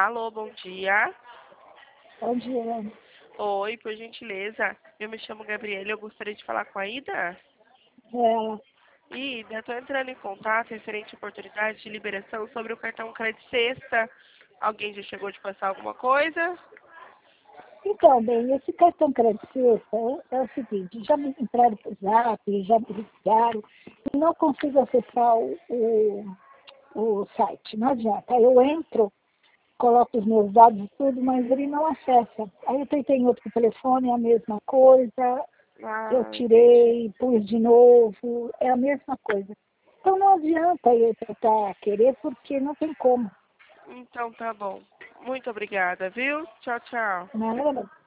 Alô, bom dia. Bom dia. Oi, por gentileza. Eu me chamo Gabriela e eu gostaria de falar com a Ida. Ela. Ida, estou entrando em contato referente à oportunidade de liberação sobre o cartão Crédito Sexta. Alguém já chegou de passar alguma coisa? Então, bem, esse cartão crédito sexta é o seguinte, já me entraram por Zap, já me ligaram, e não consigo acessar o site, não adianta. Eu entro, coloco os meus dados e tudo, mas ele não acessa. Aí eu tentei em outro telefone, é a mesma coisa, eu Entendi. tirei, pus de novo, é a mesma coisa. Então não adianta eu tentar querer, porque não tem como. Então tá bom. Muito obrigada, viu? Tchau, tchau. Nada.